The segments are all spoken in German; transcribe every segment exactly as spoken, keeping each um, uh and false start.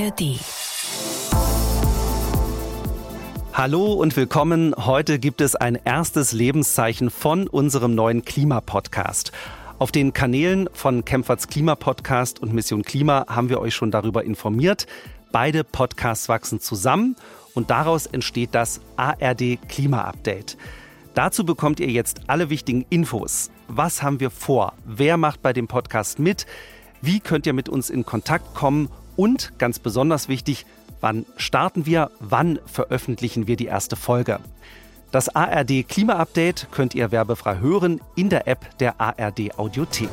R D. Hallo und willkommen. Heute gibt es ein erstes Lebenszeichen von unserem neuen Klima-Podcast. Auf den Kanälen von Kempferts Klima-Podcast und Mission Klima haben wir euch schon darüber informiert. Beide Podcasts wachsen zusammen und daraus entsteht das A R D Klima-Update. Dazu bekommt ihr jetzt alle wichtigen Infos. Was haben wir vor? Wer macht bei dem Podcast mit? Wie könnt ihr mit uns in Kontakt kommen? Und ganz besonders wichtig, wann starten wir? Wann veröffentlichen wir die erste Folge? Das A R D Klima-Update könnt ihr werbefrei hören in der App der A R D Audiothek.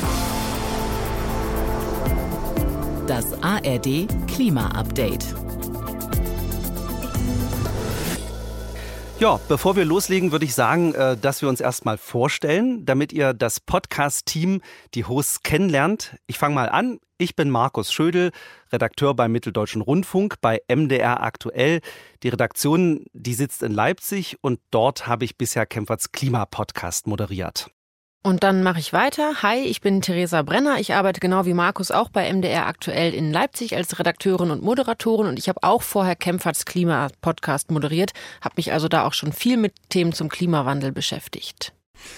Das A R D Klima-Update. Ja, bevor wir loslegen, würde ich sagen, dass wir uns erstmal vorstellen, damit ihr das Podcast-Team, die Hosts kennenlernt. Ich fange mal an. Ich bin Markus Schödel, Redakteur beim Mitteldeutschen Rundfunk bei M D R aktuell. Die Redaktion, die sitzt in Leipzig und dort habe ich bisher Kempferts Klima-Podcast moderiert. Und dann mache ich weiter. Hi, ich bin Theresa Brenner. Ich arbeite genau wie Markus auch bei M D R aktuell in Leipzig als Redakteurin und Moderatorin. Und ich habe auch vorher Kempferts Klima-Podcast moderiert, habe mich also da auch schon viel mit Themen zum Klimawandel beschäftigt.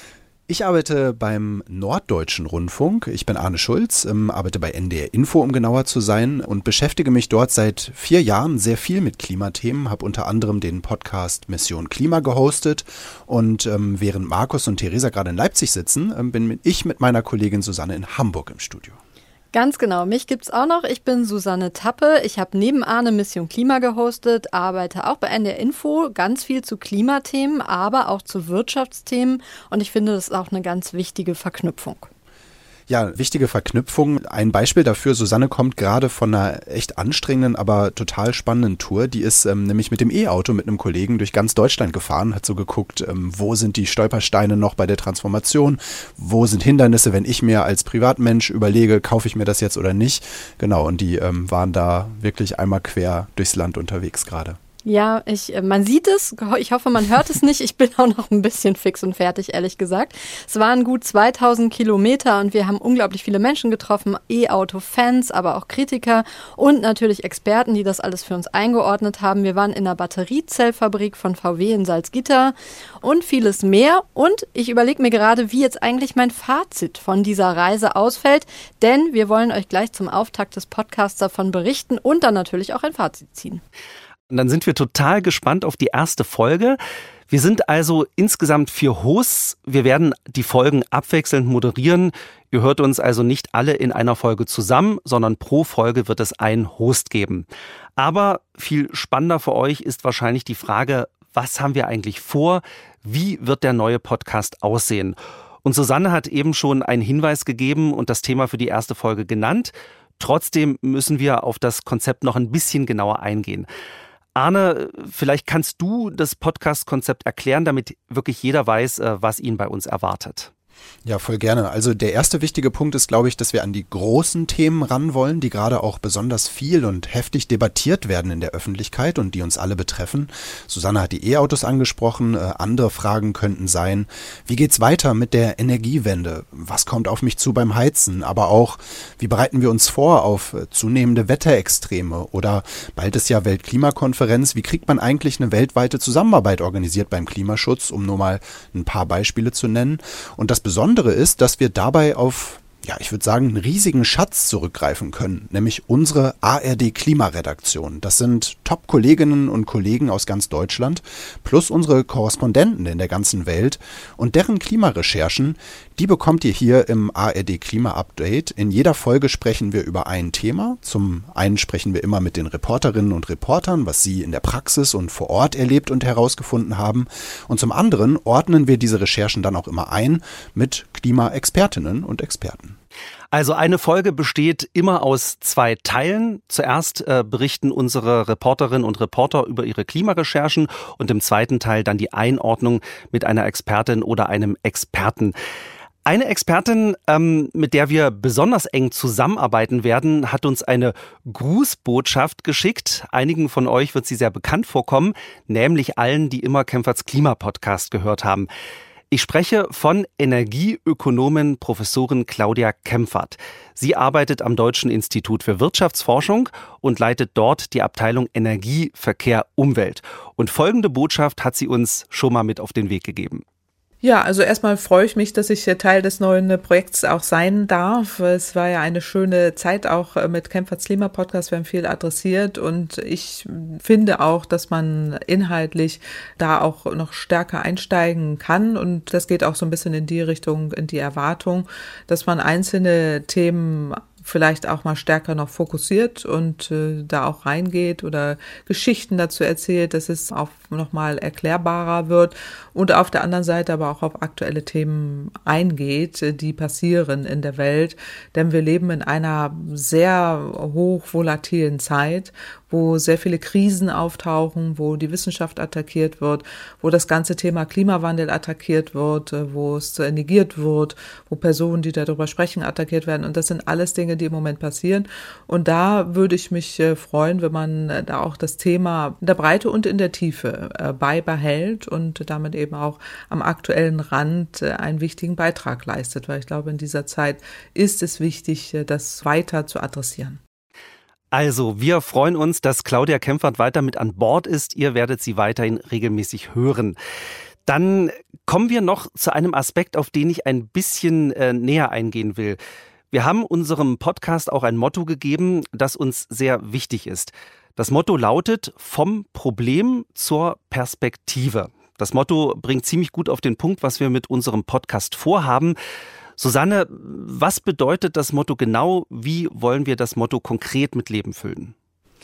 Ich arbeite beim Norddeutschen Rundfunk. Ich bin Arne Schulz, ähm, arbeite bei N D R Info, um genauer zu sein, und beschäftige mich dort seit vier Jahren sehr viel mit Klimathemen, habe unter anderem den Podcast Mission Klima gehostet, und ähm, während Markus und Theresa gerade in Leipzig sitzen, ähm, bin ich mit meiner Kollegin Susanne in Hamburg im Studio. Ganz genau, mich gibt's auch noch. Ich bin Susanne Tappe. Ich habe neben Arne Mission Klima gehostet, arbeite auch bei N D R Info, ganz viel zu Klimathemen, aber auch zu Wirtschaftsthemen. Und ich finde, das ist auch eine ganz wichtige Verknüpfung. Ja, wichtige Verknüpfung. Ein Beispiel dafür: Susanne kommt gerade von einer echt anstrengenden, aber total spannenden Tour. Die ist ähm, nämlich mit dem E-Auto mit einem Kollegen durch ganz Deutschland gefahren, hat so geguckt, ähm, wo sind die Stolpersteine noch bei der Transformation, wo sind Hindernisse, wenn ich mir als Privatmensch überlege, kaufe ich mir das jetzt oder nicht. Genau, und die ähm, waren da wirklich einmal quer durchs Land unterwegs gerade. Ja, ich, man sieht es, ich hoffe, man hört es nicht. Ich bin auch noch ein bisschen fix und fertig, ehrlich gesagt. Es waren gut zweitausend Kilometer und wir haben unglaublich viele Menschen getroffen, E-Auto-Fans, aber auch Kritiker und natürlich Experten, die das alles für uns eingeordnet haben. Wir waren in der Batteriezellfabrik von V W in Salzgitter und vieles mehr. Und ich überlege mir gerade, wie jetzt eigentlich mein Fazit von dieser Reise ausfällt, denn wir wollen euch gleich zum Auftakt des Podcasts davon berichten und dann natürlich auch ein Fazit ziehen. Und dann sind wir total gespannt auf die erste Folge. Wir sind also insgesamt vier Hosts. Wir werden die Folgen abwechselnd moderieren. Ihr hört uns also nicht alle in einer Folge zusammen, sondern pro Folge wird es einen Host geben. Aber viel spannender für euch ist wahrscheinlich die Frage, was haben wir eigentlich vor? Wie wird der neue Podcast aussehen? Und Susanne hat eben schon einen Hinweis gegeben und das Thema für die erste Folge genannt. Trotzdem müssen wir auf das Konzept noch ein bisschen genauer eingehen. Arne, vielleicht kannst du das Podcast-Konzept erklären, damit wirklich jeder weiß, was ihn bei uns erwartet. Ja, voll gerne. Also der erste wichtige Punkt ist, glaube ich, dass wir an die großen Themen ran wollen, die gerade auch besonders viel und heftig debattiert werden in der Öffentlichkeit und die uns alle betreffen. Susanne hat die E-Autos angesprochen. Äh, andere Fragen könnten sein: Wie geht's weiter mit der Energiewende? Was kommt auf mich zu beim Heizen? Aber auch, wie bereiten wir uns vor auf äh, zunehmende Wetterextreme? Oder bald ist ja Weltklimakonferenz. Wie kriegt man eigentlich eine weltweite Zusammenarbeit organisiert beim Klimaschutz, um nur mal ein paar Beispiele zu nennen? Und das Besondere ist, dass wir dabei auf, ja, ich würde sagen, einen riesigen Schatz zurückgreifen können, nämlich unsere A R D Klimaredaktion. Das sind Top-Kolleginnen und Kollegen aus ganz Deutschland, plus unsere Korrespondenten in der ganzen Welt, und deren Klimarecherchen, die bekommt ihr hier im A R D Klima-Update. In jeder Folge sprechen wir über ein Thema. Zum einen sprechen wir immer mit den Reporterinnen und Reportern, was sie in der Praxis und vor Ort erlebt und herausgefunden haben. Und zum anderen ordnen wir diese Recherchen dann auch immer ein mit Klimaexpertinnen und Experten. Also eine Folge besteht immer aus zwei Teilen. Zuerst äh, berichten unsere Reporterinnen und Reporter über ihre Klimarecherchen und im zweiten Teil dann die Einordnung mit einer Expertin oder einem Experten. Eine Expertin, ähm, mit der wir besonders eng zusammenarbeiten werden, hat uns eine Grußbotschaft geschickt. Einigen von euch wird sie sehr bekannt vorkommen, nämlich allen, die immer Kempferts Klima-Podcast gehört haben. Ich spreche von Energieökonomin Professorin Claudia Kempfert. Sie arbeitet am Deutschen Institut für Wirtschaftsforschung und leitet dort die Abteilung Energie, Verkehr, Umwelt. Und folgende Botschaft hat sie uns schon mal mit auf den Weg gegeben. Ja, also erstmal freue ich mich, dass ich Teil des neuen Projekts auch sein darf. Es war ja eine schöne Zeit auch mit Kempferts Klima-Podcast. Wir haben viel adressiert und ich finde auch, dass man inhaltlich da auch noch stärker einsteigen kann. Und das geht auch so ein bisschen in die Richtung, in die Erwartung, dass man einzelne Themen vielleicht auch mal stärker noch fokussiert und äh, da auch reingeht oder Geschichten dazu erzählt, dass es auch nochmal erklärbarer wird und auf der anderen Seite aber auch auf aktuelle Themen eingeht, die passieren in der Welt. Denn wir leben in einer sehr hoch volatilen Zeit, wo sehr viele Krisen auftauchen, wo die Wissenschaft attackiert wird, wo das ganze Thema Klimawandel attackiert wird, wo es negiert wird, wo Personen, die darüber sprechen, attackiert werden. Und das sind alles Dinge, die im Moment passieren. Und da würde ich mich freuen, wenn man da auch das Thema in der Breite und in der Tiefe beibehält und damit eben auch am aktuellen Rand einen wichtigen Beitrag leistet. Weil ich glaube, in dieser Zeit ist es wichtig, das weiter zu adressieren. Also, wir freuen uns, dass Claudia Kempfert weiter mit an Bord ist. Ihr werdet sie weiterhin regelmäßig hören. Dann kommen wir noch zu einem Aspekt, auf den ich ein bisschen äh, näher eingehen will. Wir haben unserem Podcast auch ein Motto gegeben, das uns sehr wichtig ist. Das Motto lautet: vom Problem zur Perspektive. Das Motto bringt ziemlich gut auf den Punkt, was wir mit unserem Podcast vorhaben. Susanne, was bedeutet das Motto genau? Wie wollen wir das Motto konkret mit Leben füllen?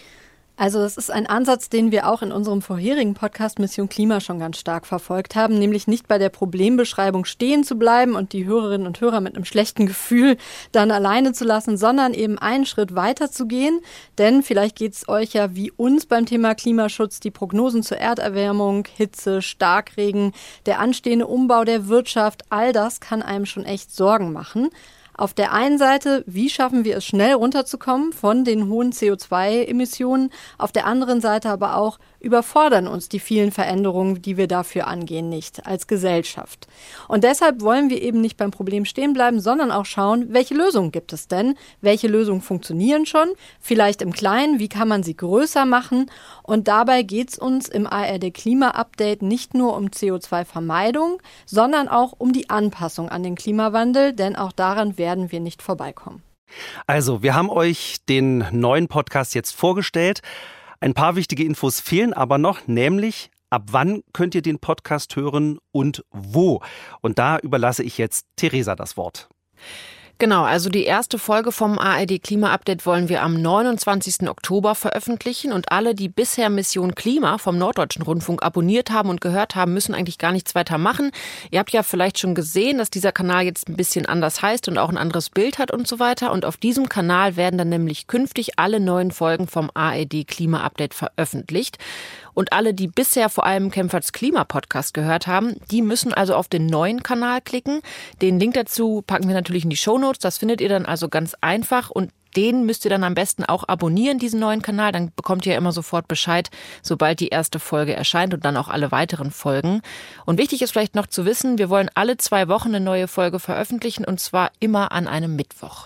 Also es ist ein Ansatz, den wir auch in unserem vorherigen Podcast Mission Klima schon ganz stark verfolgt haben, nämlich nicht bei der Problembeschreibung stehen zu bleiben und die Hörerinnen und Hörer mit einem schlechten Gefühl dann alleine zu lassen, sondern eben einen Schritt weiter zu gehen. Denn vielleicht geht es euch ja wie uns beim Thema Klimaschutz, die Prognosen zur Erderwärmung, Hitze, Starkregen, der anstehende Umbau der Wirtschaft, all das kann einem schon echt Sorgen machen. Auf der einen Seite, wie schaffen wir es schnell runterzukommen von den hohen C O zwei Emissionen? Auf der anderen Seite aber auch, überfordern uns die vielen Veränderungen, die wir dafür angehen, nicht als Gesellschaft. Und deshalb wollen wir eben nicht beim Problem stehen bleiben, sondern auch schauen, welche Lösungen gibt es denn? Welche Lösungen funktionieren schon? Vielleicht im Kleinen, wie kann man sie größer machen? Und dabei geht es uns im A R D Klima-Update nicht nur um C O zwei Vermeidung, sondern auch um die Anpassung an den Klimawandel, denn auch daran werden wir nicht vorbeikommen. Also, wir haben euch den neuen Podcast jetzt vorgestellt. Ein paar wichtige Infos fehlen aber noch, nämlich ab wann könnt ihr den Podcast hören und wo? Und da überlasse ich jetzt Theresa das Wort. Genau, also die erste Folge vom A R D Klima-Update wollen wir am neunundzwanzigsten Oktober veröffentlichen und alle, die bisher Mission Klima vom Norddeutschen Rundfunk abonniert haben und gehört haben, müssen eigentlich gar nichts weiter machen. Ihr habt ja vielleicht schon gesehen, dass dieser Kanal jetzt ein bisschen anders heißt und auch ein anderes Bild hat und so weiter. Und auf diesem Kanal werden dann nämlich künftig alle neuen Folgen vom A R D Klima-Update veröffentlicht. Und alle, die bisher vor allem Kempferts Klima-Podcast gehört haben, die müssen also auf den neuen Kanal klicken. Den Link dazu packen wir natürlich in die Shownotes. Das findet ihr dann also ganz einfach. Und den müsst ihr dann am besten auch abonnieren, diesen neuen Kanal. Dann bekommt ihr immer sofort Bescheid, sobald die erste Folge erscheint und dann auch alle weiteren Folgen. Und wichtig ist vielleicht noch zu wissen, wir wollen alle zwei Wochen eine neue Folge veröffentlichen und zwar immer an einem Mittwoch.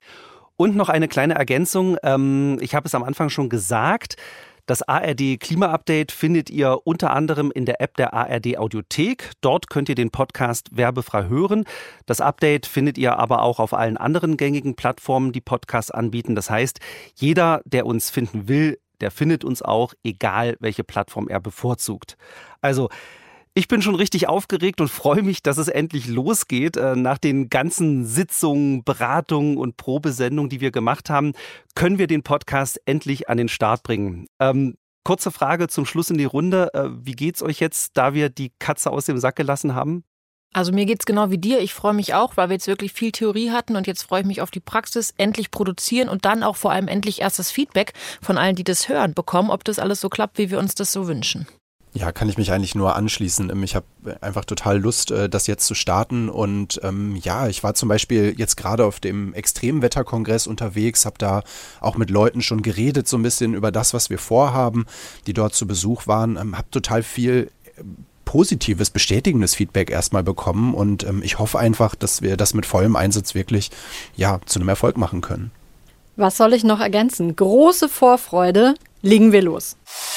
Und noch eine kleine Ergänzung. Ich habe es am Anfang schon gesagt. Das A R D Klima-Update findet ihr unter anderem in der App der A R D Audiothek. Dort könnt ihr den Podcast werbefrei hören. Das Update findet ihr aber auch auf allen anderen gängigen Plattformen, die Podcasts anbieten. Das heißt, jeder, der uns finden will, der findet uns auch, egal welche Plattform er bevorzugt. Also, ich bin schon richtig aufgeregt und freue mich, dass es endlich losgeht. Nach den ganzen Sitzungen, Beratungen und Probesendungen, die wir gemacht haben, können wir den Podcast endlich an den Start bringen. Ähm, kurze Frage zum Schluss in die Runde. Wie geht's euch jetzt, da wir die Katze aus dem Sack gelassen haben? Also mir geht's genau wie dir. Ich freue mich auch, weil wir jetzt wirklich viel Theorie hatten und jetzt freue ich mich auf die Praxis, endlich produzieren und dann auch vor allem endlich erst das Feedback von allen, die das hören, bekommen, ob das alles so klappt, wie wir uns das so wünschen. Ja, kann ich mich eigentlich nur anschließen. Ich habe einfach total Lust, das jetzt zu starten und ähm, ja, ich war zum Beispiel jetzt gerade auf dem Extremwetterkongress unterwegs, habe da auch mit Leuten schon geredet, so ein bisschen über das, was wir vorhaben, die dort zu Besuch waren, ähm, habe total viel positives, bestätigendes Feedback erstmal bekommen. Und ähm, ich hoffe einfach, dass wir das mit vollem Einsatz wirklich ja, zu einem Erfolg machen können. Was soll ich noch ergänzen? Große Vorfreude, legen wir los.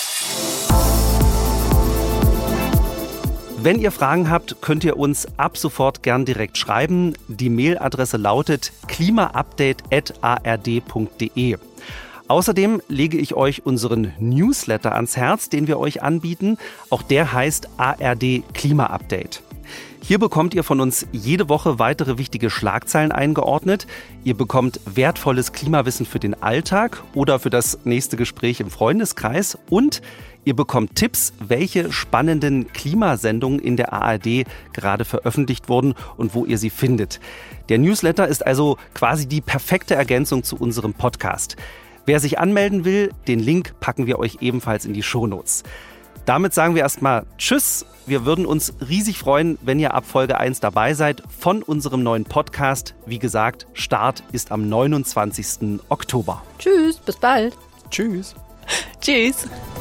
Wenn ihr Fragen habt, könnt ihr uns ab sofort gern direkt schreiben. Die Mailadresse lautet klimaupdate at a r d punkt d e. Außerdem lege ich euch unseren Newsletter ans Herz, den wir euch anbieten. Auch der heißt A R D Klima-Update. Hier bekommt ihr von uns jede Woche weitere wichtige Schlagzeilen eingeordnet. Ihr bekommt wertvolles Klimawissen für den Alltag oder für das nächste Gespräch im Freundeskreis. Und ihr bekommt Tipps, welche spannenden Klimasendungen in der A R D gerade veröffentlicht wurden und wo ihr sie findet. Der Newsletter ist also quasi die perfekte Ergänzung zu unserem Podcast. Wer sich anmelden will, den Link packen wir euch ebenfalls in die Shownotes. Damit sagen wir erstmal Tschüss. Wir würden uns riesig freuen, wenn ihr ab Folge eins dabei seid von unserem neuen Podcast. Wie gesagt, Start ist am neunundzwanzigsten Oktober. Tschüss, bis bald. Tschüss. Tschüss.